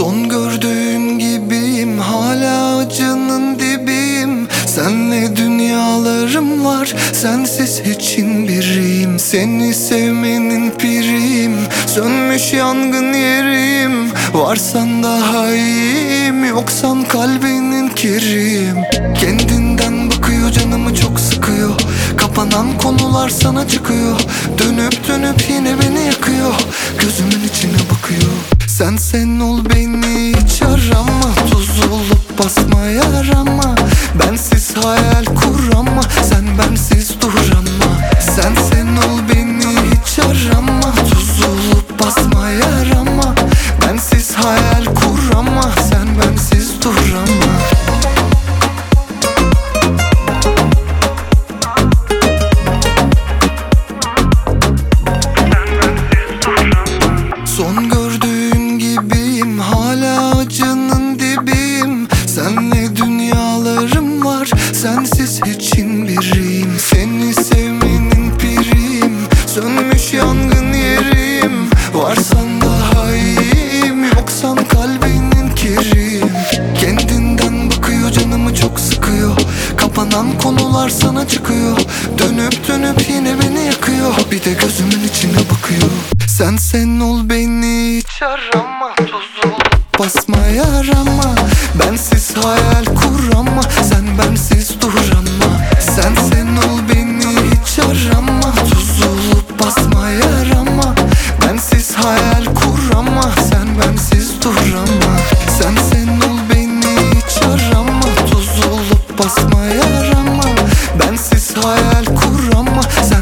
Son gördüğüm gibiyim, hala acının dibiyim. Senle dünyalarım var, sensiz hiçin biriyim. Seni sevmenin piriyim, sönmüş yangın yeriyim. Varsan daha iyiyim, yoksan kalbinin kiriyim. Kendinden bakıyor, canımı çok sıkıyor. Kapanan konular sana çıkıyor. Dönüp dönüp yine beni yakıyor. Gözümün içine bakıyor. Sen ol, beni hiç arama. Tuz olup basma yarama. Bensiz hayal kur ama sen bensiz duramma. Sen ol, beni hiç arama. Tuz olup basma yarama. Bensiz hayal kur ama sen bensiz duramma. Son gördüğüm gibiyim, hala acının dibiyim. Senle dünyalarım var, sensiz hiçin biriyim. Seni sevmenin piriyim, sönmüş yangın yeriyim. Varsan daha iyiyim, yoksan kalbinin kiriyim. Kendinden bakıyor, canımı çok sıkıyor. Kapanan konular sana çıkıyor. Dönüp dönüp yine beni yakıyor. Bir de gözümün içine bakıyor. Sen ol, beni hiç arama. Tuz olup basma yarama. Bensiz hayal kur ama sen bensiz duramma. Sen ol, beni hiç arama. Tuz olup basma yarama. Bensiz hayal kur ama sen bensiz duramma. Sen ol, beni hiç arama. Tuz olup basma yarama. Bensiz hayal kur ama